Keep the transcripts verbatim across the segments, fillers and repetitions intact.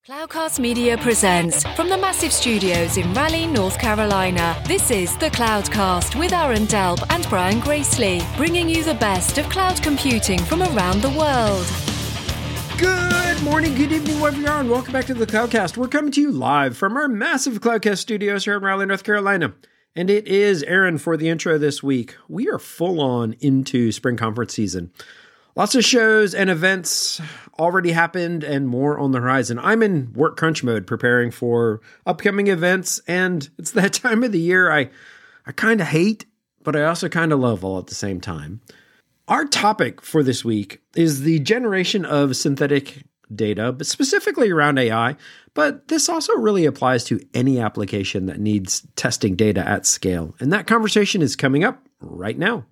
Cloudcast Media presents from the massive studios in Raleigh, North Carolina. This is the Cloudcast with Aaron Delp and Brian Gracely, bringing you the best of cloud computing from around the world. Good morning, good evening, wherever you are, and welcome back to the Cloudcast. We're coming to you live from our massive Cloudcast studios here in Raleigh, North Carolina. And it is Aaron for the intro this week. We are full on into spring conference season. Lots of shows and events already happened and more on the horizon. I'm in work crunch mode preparing for upcoming events, and it's that time of the year I, I kind of hate, but I also kind of love all at the same time. Our topic for this week is the generation of synthetic data, but specifically around A I, but this also really applies to any application that needs testing data at scale. And that conversation is coming up right now.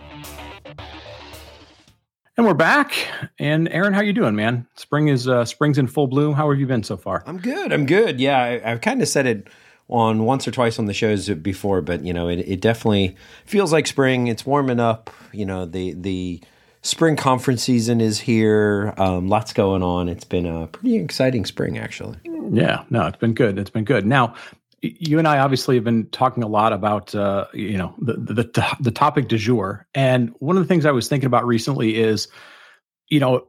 And we're back. And Aaron, how you doing, man? Spring is uh, spring's in full bloom. How have you been so far? I'm good. I'm good. Yeah, I, I've kind of said it on once or twice on the shows before, but you know, it, it definitely feels like spring. It's warming up. You know, the the spring conference season is here. Um, lots going on. It's been a pretty exciting spring, actually. Yeah. No, it's been good. It's been good. Now, you and I obviously have been talking a lot about, uh, you know, the, the the topic du jour. And one of the things I was thinking about recently is, you know,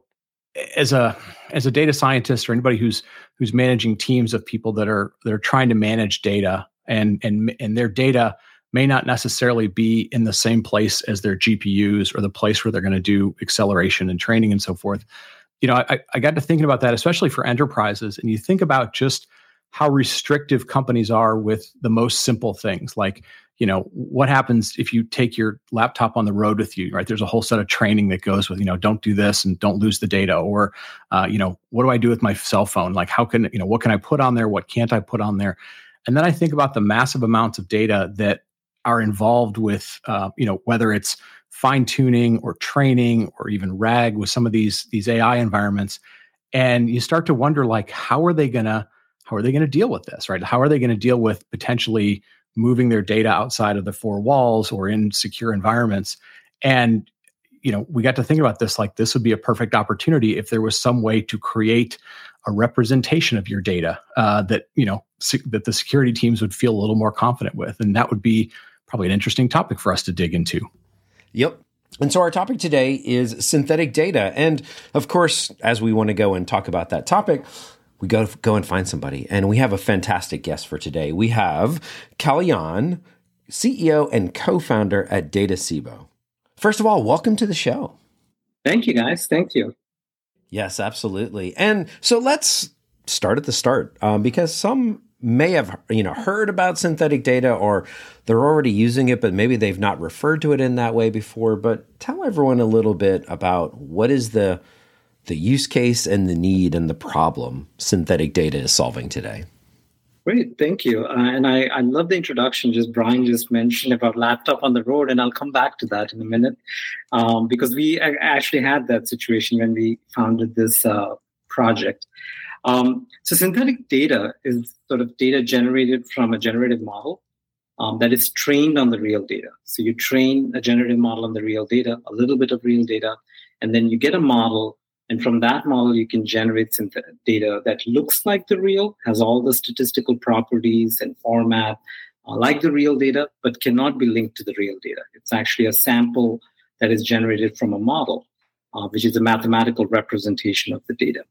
as a as a data scientist or anybody who's who's managing teams of people that are that are trying to manage data, and and and their data may not necessarily be in the same place as their G P Us or the place where they're going to do acceleration and training and so forth. You know, I, I got to thinking about that, especially for enterprises. And you think about just how restrictive companies are with the most simple things, like, you know, what happens if you take your laptop on the road with you, right? There's a whole set of training that goes with, you know, don't do this and don't lose the data. Or, uh, you know, what do I do with my cell phone? Like, how can, you know, what can I put on there? What can't I put on there? And then I think about the massive amounts of data that are involved with, uh, you know, whether it's fine tuning or training or even RAG with some of these, these A I environments. And you start to wonder, like, how are they going to, How are they going to deal with this, right? How are they going to deal with potentially moving their data outside of the four walls or in secure environments? And, you know, we got to think about this, like this would be a perfect opportunity if there was some way to create a representation of your data uh, that, you know, se- that the security teams would feel a little more confident with. And that would be probably an interesting topic for us to dig into. Yep. And so our topic today is synthetic data. And of course, as we want to go and talk about that topic, we go go and find somebody. And we have a fantastic guest for today. We have Kalyan, C E O and co-founder at Datacebo. First of all, welcome to the show. Thank you, guys. Thank you. Yes, absolutely. And so let's start at the start, um, because some may have, you know, heard about synthetic data, or they're already using it, but maybe they've not referred to it in that way before. But tell everyone a little bit about what is the the use case and the need and the problem synthetic data is solving today. Great, thank you. Uh, and I, I love the introduction, just Brian just mentioned about laptop on the road, and I'll come back to that in a minute, um, because we actually had that situation when we founded this uh, project. Um, so synthetic data is sort of data generated from a generative model um, that is trained on the real data. So you train a generative model on the real data, a little bit of real data, and then you get a model. And from that model, you can generate synthetic data that looks like the real, has all the statistical properties and format uh, like the real data, but cannot be linked to the real data. It's actually a sample that is generated from a model, uh, which is a mathematical representation of the data.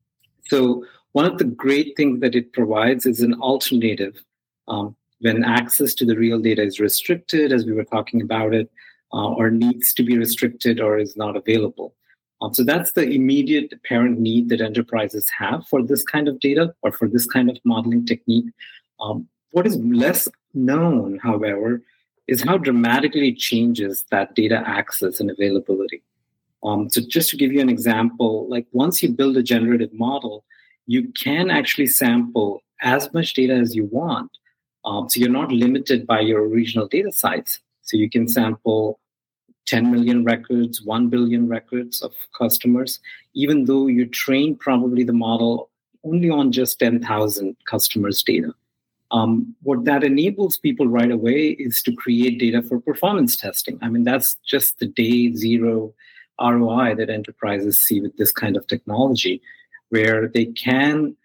So one of the great things that it provides is an alternative um, when access to the real data is restricted, as we were talking about it, uh, or needs to be restricted or is not available. Um, so that's the immediate apparent need that enterprises have for this kind of data or for this kind of modeling technique. Um, what is less known, however, is how dramatically it changes that data access and availability. Um, so just to give you an example, like once you build a generative model, you can actually sample as much data as you want. Um, so you're not limited by your original data sites. So you can sample ten million records, one billion records of customers, even though you train probably the model only on just ten thousand customers' data. Um, what that enables people right away is to create data for performance testing. I mean, that's just the day zero R O I that enterprises see with this kind of technology, where they can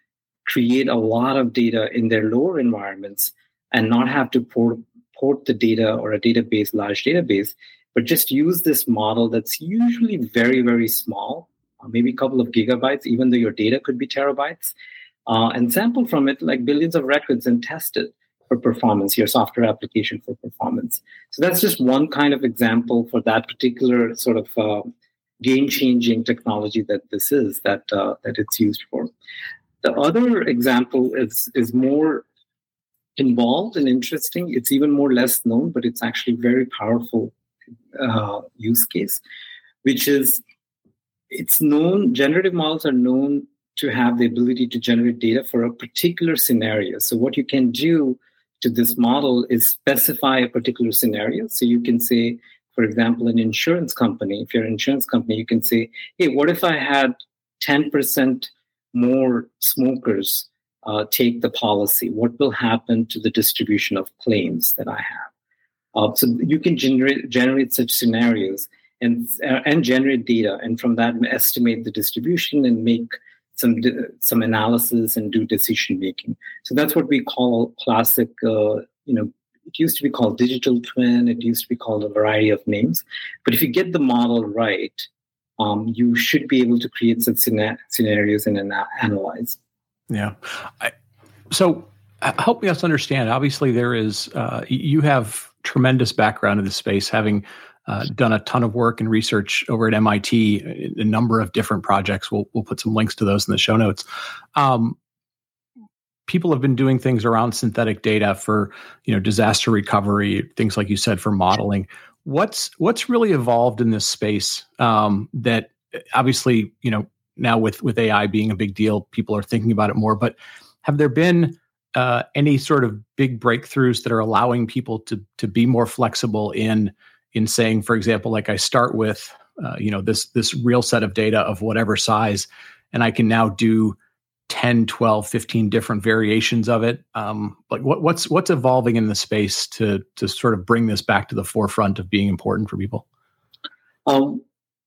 create a lot of data in their lower environments and not have to port, port the data or a database, large database, but just use this model that's usually very, very small, maybe a couple of gigabytes, even though your data could be terabytes, uh, and sample from it like billions of records and test it for performance, your software application for performance. So that's just one kind of example for that particular sort of uh, game-changing technology that this is, that uh, that it's used for. The other example is, is more involved and interesting. It's even more less known, but it's actually very powerful uh, use case, which is it's known, generative models are known to have the ability to generate data for a particular scenario. So what you can do to this model is specify a particular scenario. So you can say, for example, an insurance company, if you're an insurance company, you can say, hey, what if I had ten percent more smokers uh, take the policy? What will happen to the distribution of claims that I have? Uh, so you can generate generate such scenarios and uh, and generate data, and from that estimate the distribution and make some some analysis and do decision making. So that's what we call classic. Uh, you know, it used to be called digital twin. It used to be called a variety of names. But if you get the model right, um, you should be able to create such scenarios and ana- analyze. Yeah. I, so help me us understand. Obviously, there is uh, you have tremendous background in this space, having Uh, done a ton of work and research over at M I T, a number of different projects. We'll we'll put some links to those in the show notes. Um, people have been doing things around synthetic data for, you know, disaster recovery, things like you said for modeling. What's what's really evolved in this space um, that obviously, you know, now with with A I being a big deal, people are thinking about it more. But have there been uh, any sort of big breakthroughs that are allowing people to to be more flexible in in saying, for example, like I start with, uh, you know, this this real set of data of whatever size, and I can now do ten, twelve, fifteen different variations of it. Um, like what, what's what's evolving in the space to to sort of bring this back to the forefront of being important for people? Um,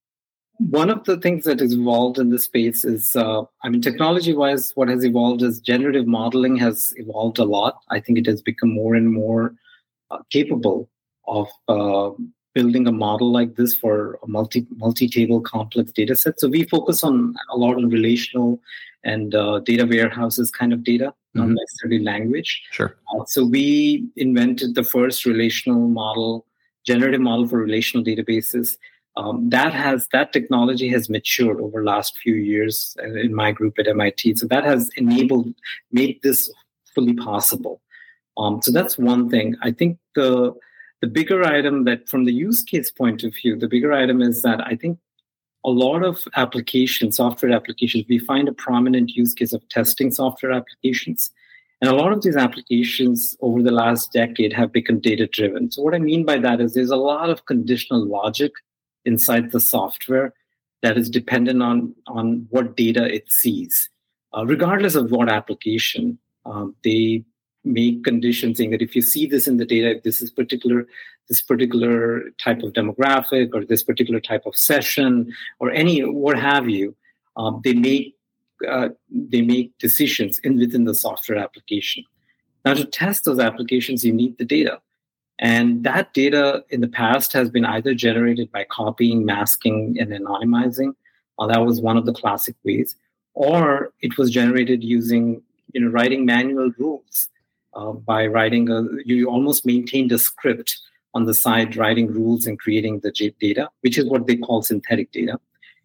one of the things that is evolved in the space is, uh, I mean, technology-wise, what has evolved is generative modeling has evolved a lot. I think it has become more and more uh, capable of uh, building a model like this for a multi multi-table complex data set. So we focus on a lot on relational and uh, data warehouses kind of data, mm-hmm. not necessarily language. Sure. Uh, so we invented the first relational model, generative model for relational databases. Um, that has that technology has matured over the last few years in my group at M I T. So that has enabled, made this fully possible. Um, so that's one thing. I think the The bigger item that from the use case point of view, the bigger item is that I think a lot of applications, software applications, we find a prominent use case of testing software applications. And a lot of these applications over the last decade have become data-driven. So what I mean by that is there's a lot of conditional logic inside the software that is dependent on, on what data it sees. Uh, regardless of what application, um, they make conditions saying that if you see this in the data, if this is particular, this particular type of demographic or this particular type of session or any what have you, um, they make uh, they make decisions in within the software application. Now, to test those applications, you need the data, and that data in the past has been either generated by copying, masking, and anonymizing. Uh, that was one of the classic ways, or it was generated using you know writing manual rules. Uh, by writing, a, you almost maintained a script on the side, writing rules and creating the data, which is what they call synthetic data.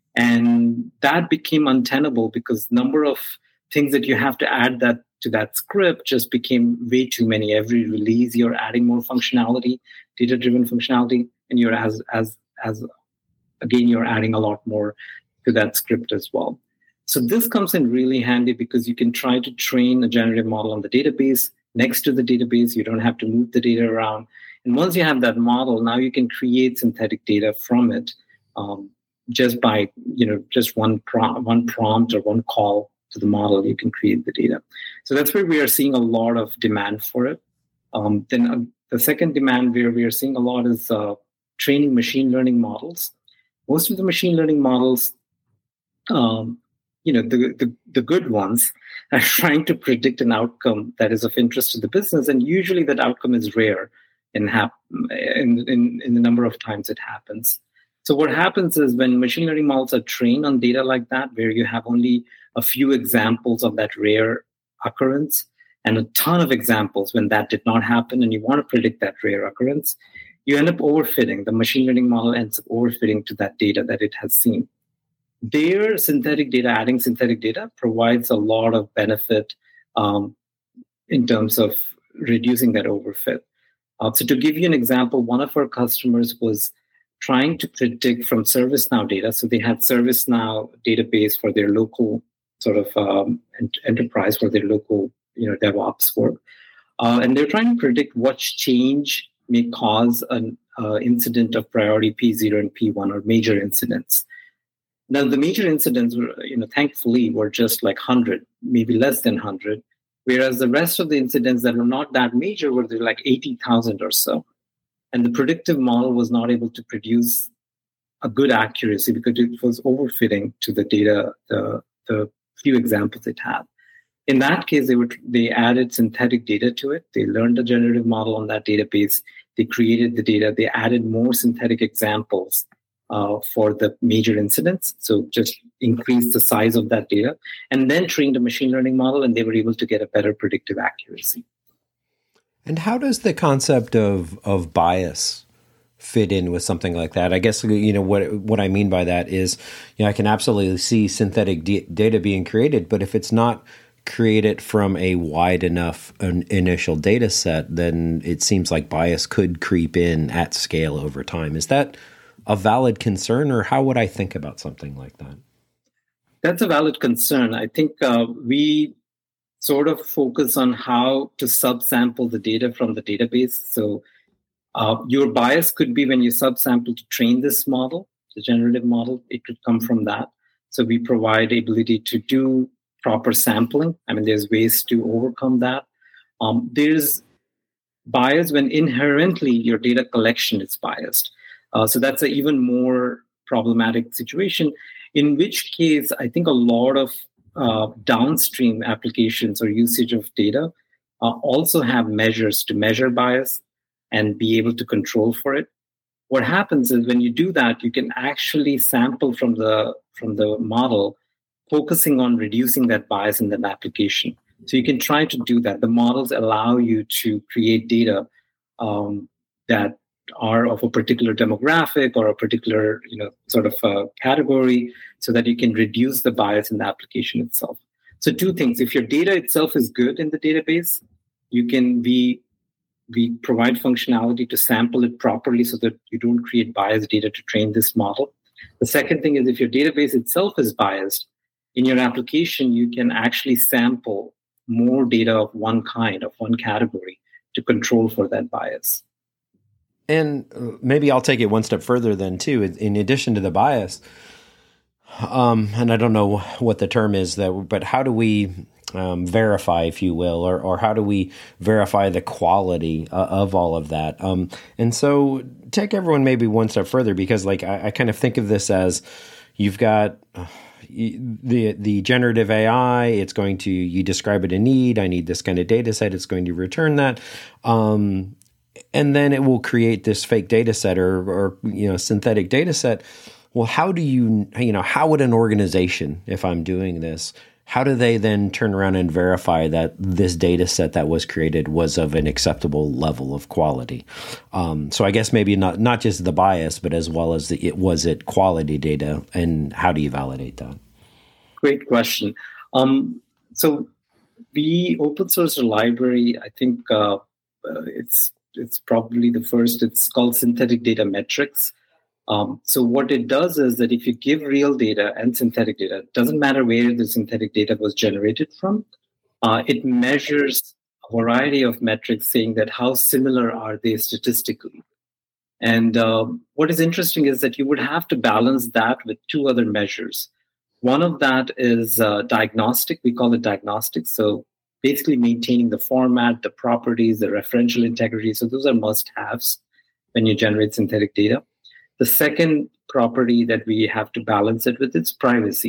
And that became untenable because number of things that you have to add that to that script just became way too many. Every release, you're adding more functionality, data-driven functionality, and you're as as as again, you're adding a lot more to that script as well. So this comes in really handy because you can try to train a generative model on the database. Next to the database, you don't have to move the data around. And once you have that model, now you can create synthetic data from it um, just by, you know, just one, prom- one prompt or one call to the model, you can create the data. So that's where we are seeing a lot of demand for it. Um, then uh, the second demand where we are seeing a lot is uh, training machine learning models. Most of the machine learning models um, you know, the, the, the good ones are trying to predict an outcome that is of interest to the business. And usually that outcome is rare in, hap- in, in, in the number of times it happens. So what happens is when machine learning models are trained on data like that, where you have only a few examples of that rare occurrence and a ton of examples when that did not happen, and you want to predict that rare occurrence, you end up overfitting. The machine learning model ends up overfitting to that data that it has seen. Their synthetic data, adding synthetic data, provides a lot of benefit um, in terms of reducing that overfit. Uh, so to give you an example, one of our customers was trying to predict from ServiceNow data. So they had ServiceNow database for their local sort of um, enterprise, for their local you know, DevOps work. Uh, and they're trying to predict what change may cause an uh, incident of priority P zero and P one, or major incidents. Now, the major incidents, were, you know, thankfully, were just like one hundred, maybe less than one hundred, whereas the rest of the incidents that were not that major were like eighty thousand or so. And the predictive model was not able to produce a good accuracy because it was overfitting to the data, the, the few examples it had. In that case, they were they added synthetic data to it. They learned a generative model on that database. They created the data. They added more synthetic examples uh, for the major incidents. So just increased the size of that data, and then trained a machine learning model, and they were able to get a better predictive accuracy. And how does the concept of of bias fit in with something like that? I guess, you know, what what I mean by that is, you know, I can absolutely see synthetic d- data being created, but if it's not created from a wide enough an initial data set, then it seems like bias could creep in at scale over time. Is that a valid concern, or how would I think about something like that? That's a valid concern. I think uh, we sort of focus on how to subsample the data from the database. So uh, your bias could be when you subsample to train this model, the generative model, it could come from that. So we provide the ability to do proper sampling. I mean, there's ways to overcome that. Um, there's bias when inherently your data collection is biased. Uh, so that's an even more problematic situation, in which case I think a lot of uh, downstream applications or usage of data uh, also have measures to measure bias and be able to control for it. What happens is when you do that, you can actually sample from the from the model, focusing on reducing that bias in that application. So you can try to do that. The models allow you to create data um, that are of a particular demographic or a particular, you know, sort of uh, category, so that you can reduce the bias in the application itself. So two things: if your data itself is good in the database, you can be we provide functionality to sample it properly so that you don't create biased data to train this model. The second thing is if your database itself is biased, in your application, you can actually sample more data of one kind, of one category, to control for that bias. And maybe I'll take it one step further then, too. In addition to the bias, um, and I don't know what the term is, that, but how do we um, verify, if you will, or, or how do we verify the quality uh, of all of that? Um, and so take everyone maybe one step further, because like I, I kind of think of this as you've got uh, the the generative A I. It's going to, you describe it a need. I need this kind of data set. It's going to return that. Um, and then it will create this fake data set or, or, you know, synthetic data set. Well, how do you, you know, how would an organization, if I'm doing this, how do they then turn around and verify that this data set that was created was of an acceptable level of quality? Um, so I guess maybe not, not just the bias, but as well as the, it was it quality data, and how do you validate that? Great question. Um, so we open source a library. I think uh, uh, it's it's probably the first. It's called Synthetic Data Metrics. Um, so what it does is that if you give real data and synthetic data, it doesn't matter where the synthetic data was generated from, uh, it measures a variety of metrics saying that how similar are they statistically. And uh, what is interesting is that you would have to balance that with two other measures. One of that is uh, diagnostic. We call it diagnostic. So basically maintaining the format, the properties, the referential integrity. So those are must-haves when you generate synthetic data. The second property that we have to balance it with is privacy.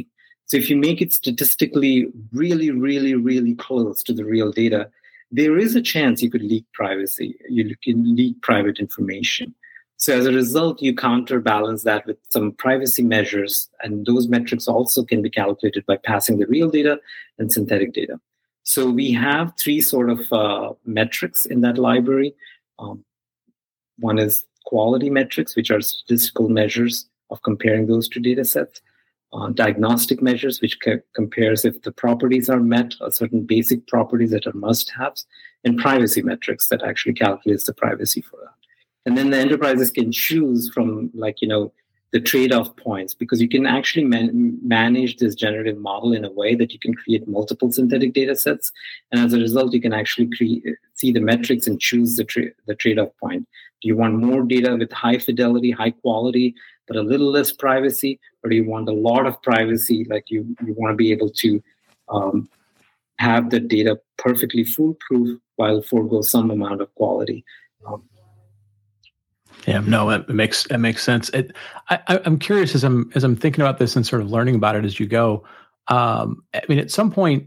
So if you make it statistically really, really, really close to the real data, there is a chance you could leak privacy. You can leak private information. So as a result, you counterbalance that with some privacy measures, and those metrics also can be calculated by passing the real data and synthetic data. So we have three sort of uh, metrics in that library. Um, one is quality metrics, which are statistical measures of comparing those two data sets. Uh, diagnostic measures, which c- compares if the properties are met, or certain basic properties that are must-haves, and privacy metrics that actually calculates the privacy for that. And then the enterprises can choose from, like, you know, the trade-off points, because you can actually man- manage this generative model in a way that you can create multiple synthetic data sets. And as a result, you can actually create, see the metrics and choose the, tra- the trade-off point. Do you want more data with high fidelity, high quality, but a little less privacy? Or do you want a lot of privacy, like you, you want to be able to um, have the data perfectly foolproof while forego some amount of quality? Um, Yeah, no, it makes it makes sense. It, I, I'm curious as I'm as I'm thinking about this and sort of learning about it as you go. Um, I mean, at some point,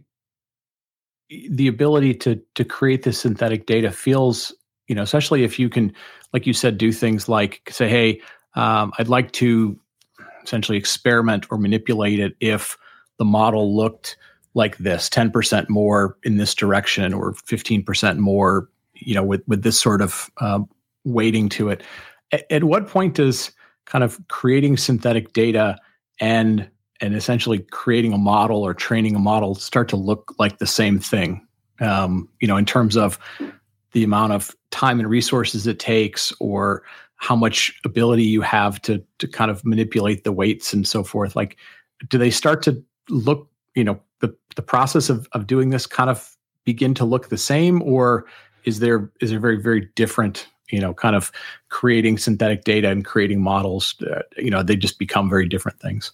the ability to to create this synthetic data feels, you know, especially if you can, like you said, do things like say, hey, um, I'd like to essentially experiment or manipulate it if the model looked like this, ten percent more in this direction, or fifteen percent more, you know, with with this sort of um, weighting to it. At, at what point does kind of creating synthetic data and and essentially creating a model or training a model start to look like the same thing? Um, you know, in terms of the amount of time and resources it takes, or how much ability you have to to kind of manipulate the weights and so forth. Like, do they start to look, you know, the the process of of doing this kind of begin to look the same, or is there is there very very different, you know, kind of creating synthetic data and creating models, uh, you know, they just become very different things?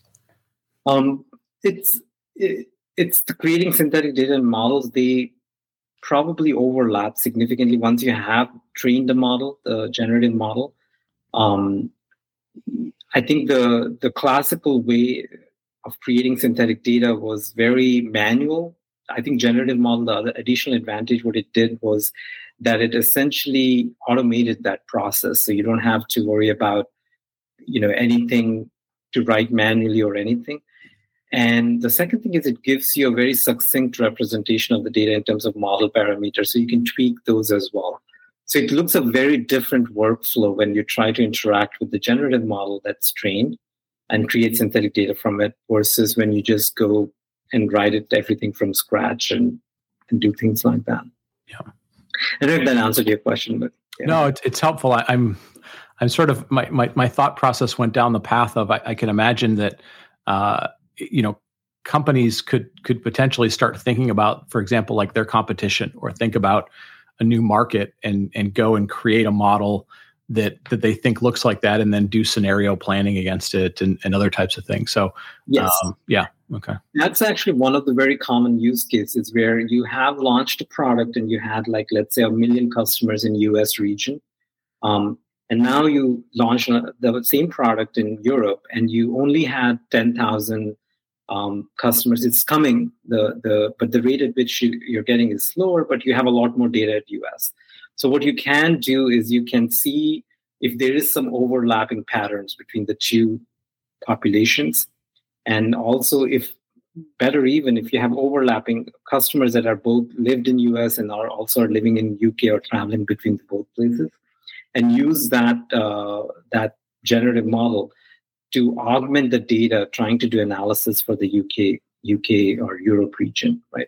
Um, it's it, it's the creating synthetic data and models. They probably overlap significantly once you have trained the model, the generative model. Um, I think the the classical way of creating synthetic data was very manual. I think generative model, the other additional advantage, what it did was that it essentially automated that process. So you don't have to worry about, you know, anything to write manually or anything. And the second thing is it gives you a very succinct representation of the data in terms of model parameters, so you can tweak those as well. So it looks a very different workflow when you try to interact with the generative model that's trained and create synthetic data from it, versus when you just go and write it everything from scratch and, and do things like that. Yeah. I don't know if that answered your question, but yeah. No, it's it's helpful. I, I'm I'm sort of my, my my thought process went down the path of I, I can imagine that uh, you know, companies could could potentially start thinking about, for example, like their competition, or think about a new market and and go and create a model that that they think looks like that, and then do scenario planning against it and, and other types of things. So yes, um, yeah, okay. That's actually one of the very common use cases where you have launched a product and you had, like, let's say a million customers in U S region. Um, and now you launch the same product in Europe and you only had ten thousand um, customers. It's coming, the the but the rate at which you, you're getting is slower, but you have a lot more data at U S. So what you can do is you can see if there is some overlapping patterns between the two populations. And also, if better, even if you have overlapping customers that are both lived in U S and are also are living in U K or traveling between both places, and use that uh, that generative model to augment the data, trying to do analysis for the U K, U K or Europe region, right?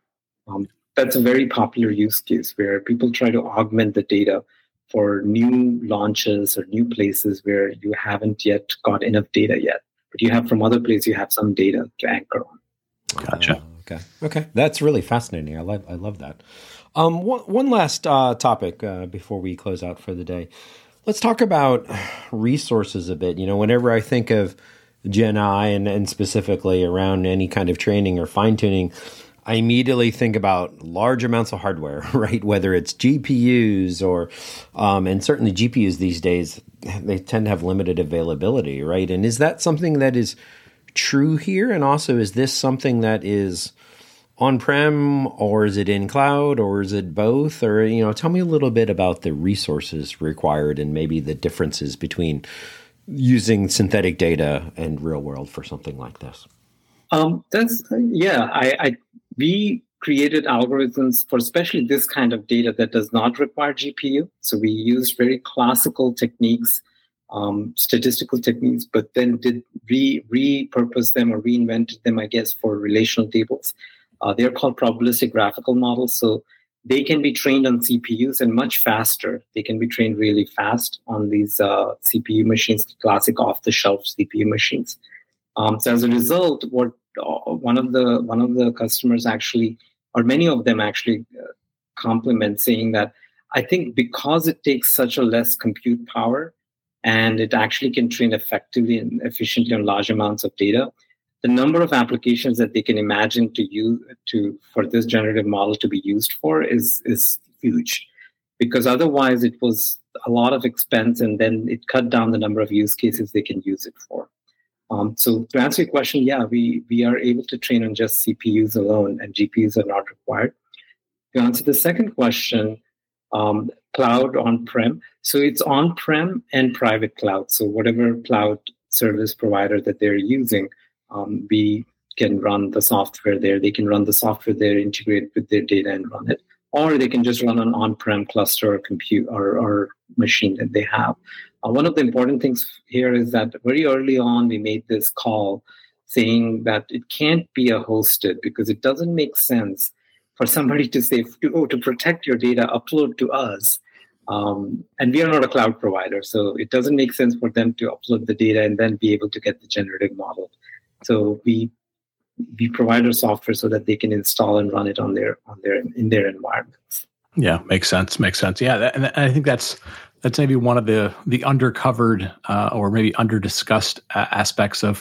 Um, that's a very popular use case where people try to augment the data for new launches or new places where you haven't yet got enough data yet, but you have from other places, you have some data to anchor on. Gotcha. Uh, okay. Okay. That's really fascinating. I love, I love that. Um, one, one last uh, topic uh, before we close out for the day. Let's talk about resources a bit. You know, whenever I think of Gen I and, and specifically around any kind of training or fine tuning, I immediately think about large amounts of hardware, right? Whether it's G P Us or, um, and certainly G P Us these days, they tend to have limited availability, right? And is that something that is true here? And also, is this something that is on-prem, or is it in cloud, or is it both? Or, you know, tell me a little bit about the resources required and maybe the differences between using synthetic data and real world for something like this. Um, that's, yeah, I, I we created algorithms for especially this kind of data that does not require G P U. So we used very classical techniques, um, statistical techniques, but then did re repurpose them or reinvented them, I guess, for relational tables. Uh, they're called probabilistic graphical models. So they can be trained on C P Us and much faster. They can be trained really fast on these uh, C P U machines, classic off-the-shelf C P U machines. Um, so as a result, what uh, one of the one of the customers actually, or many of them actually, uh, compliment, saying that I think because it takes such a less compute power and it actually can train effectively and efficiently on large amounts of data, the number of applications that they can imagine to use to for this generative model to be used for is is huge, because otherwise it was a lot of expense and then it cut down the number of use cases they can use it for. Um, so to answer your question, yeah, we we are able to train on just C P Us alone, and G P Us are not required. To answer the second question, um, cloud on-prem. So it's on-prem and private cloud. So whatever cloud service provider that they're using, Um, we can run the software there. They can run the software there, integrate with their data and run it. Or they can just run an on-prem cluster or compute or, or machine that they have. Uh, one of the important things here is that very early on, we made this call saying that it can't be a hosted, because it doesn't make sense for somebody to say, oh, to protect your data, upload to us. Um, and we are not a cloud provider, so it doesn't make sense for them to upload the data and then be able to get the generative model. So we we provide our software so that they can install and run it on their on their in their environments. Yeah, makes sense. Makes sense. Yeah, that, and I think that's that's maybe one of the the undercovered uh, or maybe under discussed uh, aspects of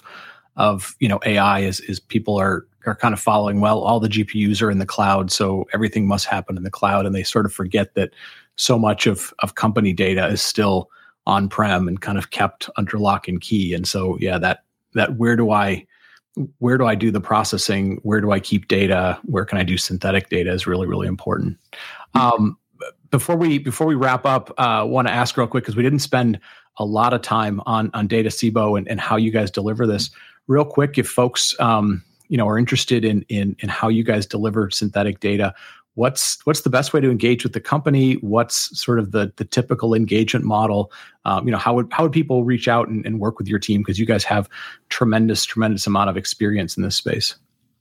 of you know A I is is people are are kind of following, well, all the G P Us are in the cloud, so everything must happen in the cloud, and they sort of forget that so much of of company data is still on-prem and kind of kept under lock and key. And so, yeah, that that where do I where do I do the processing? Where do I keep data? Where can I do synthetic data is really, really important. Um, before we before we wrap up, I uh, want to ask real quick, because we didn't spend a lot of time on on Datacebo and, and how you guys deliver this. Real quick, if folks um, you know are interested in in in how you guys deliver synthetic data, what's what's the best way to engage with the company? What's sort of the the typical engagement model? Um, you know, how would how would people reach out and, and work with your team? Because you guys have tremendous, tremendous amount of experience in this space.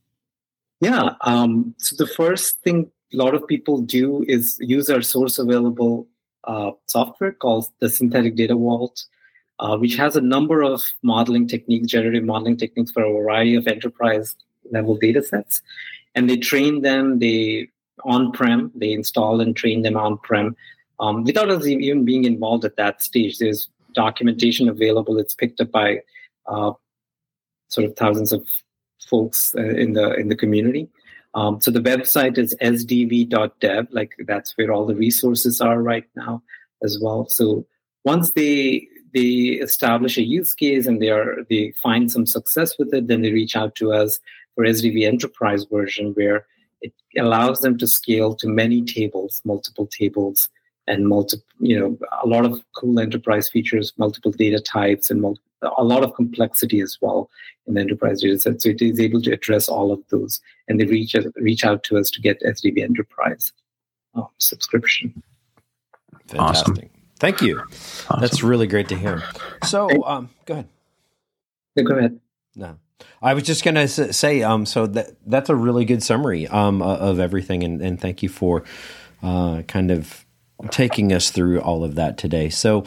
Yeah. Um, so the first thing a lot of people do is use our source available uh, software called the Synthetic Data Vault, uh, which has a number of modeling techniques, generative modeling techniques for a variety of enterprise level data sets. And they train them, they on-prem, they install and train them on-prem um, without us even being involved at that stage. There's documentation available. It's picked up by uh, sort of thousands of folks uh, in the in the community. Um, so the website is s d v dot dev, like that's where all the resources are right now as well. So once they they establish a use case and they are they find some success with it, then they reach out to us for S D V Enterprise version, where it allows them to scale to many tables, multiple tables, and multiple, you know, a lot of cool enterprise features, multiple data types, and multi- a lot of complexity as well in the enterprise data set. So it is able to address all of those, and they reach reach out to us to get S D V Enterprise um, subscription. Fantastic. Awesome. Thank you. Awesome. That's really great to hear. So, um, go ahead. Yeah, go ahead. No, I was just going to say, um, so that that's a really good summary um, of everything, and, and thank you for uh, kind of taking us through all of that today. So,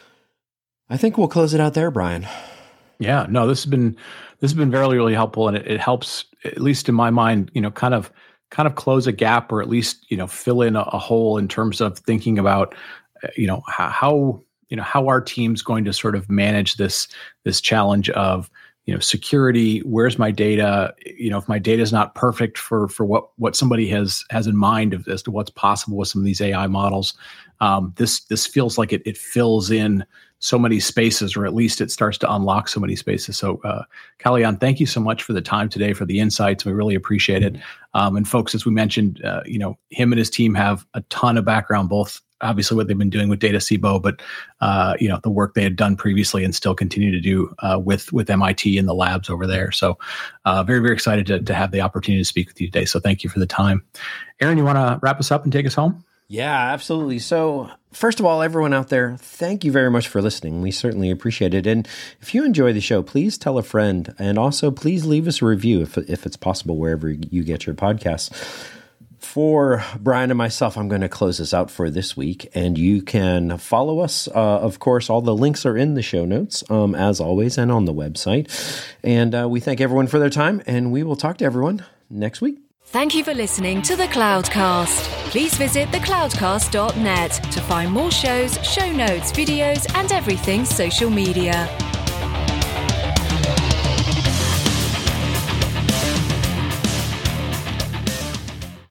I think we'll close it out there, Brian. Yeah, no, this has been this has been very, really helpful, and it, it helps, at least in my mind, you know, kind of kind of close a gap, or at least you know fill in a, a hole in terms of thinking about, you know, how, how you know how our team's going to sort of manage this this challenge of, you know, security. Where's my data? You know, if my data is not perfect for for what what somebody has has in mind of, as to what's possible with some of these A I models, um, this this feels like it it fills in so many spaces, or at least it starts to unlock so many spaces. So, uh, Kalyan, thank you so much for the time today, for the insights. We really appreciate it. Um, and folks, as we mentioned, uh, you know, him and his team have a ton of background, both obviously what they've been doing with Datacebo, but uh, you know, the work they had done previously and still continue to do uh, with with M I T and the labs over there. So, uh, very very excited to to have the opportunity to speak with you today. So, thank you for the time. Aaron, you want to wrap us up and take us home? Yeah, absolutely. So, first of all, everyone out there, thank you very much for listening. We certainly appreciate it. And if you enjoy the show, please tell a friend, and also please leave us a review if if it's possible wherever you get your podcasts. For Brian and myself, I'm going to close this out for this week, and you can follow us. Uh, of course, all the links are in the show notes, um, as always, and on the website. And uh, we thank everyone for their time, and we will talk to everyone next week. Thank you for listening to The Cloudcast. Please visit the cloudcast dot net to find more shows, show notes, videos, and everything social media.